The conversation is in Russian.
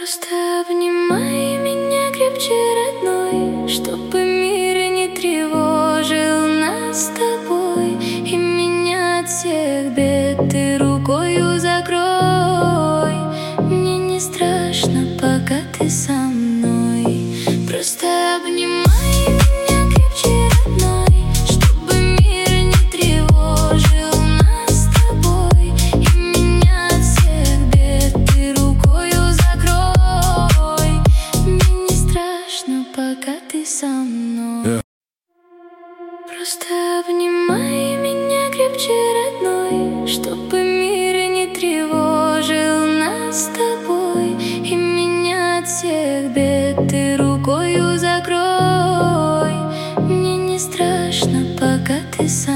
Просто обнимай меня крепче, родной, чтобы мир не тревожил нас с тобой. И меня от всех бед ты рукою закрой. Мне не страшно, пока ты со мной. Просто обнимай меня крепче, родной, чтобы мир не тревожил нас с тобой. И меня от всех бед ты рукою закрой. Мне не страшно, пока ты со мной. Просто обнимай меня крепче, родной, чтобы мир не тревожил нас с тобой. И меня от всех бед ты рукою закрой. Мне не страшно, пока ты со мной.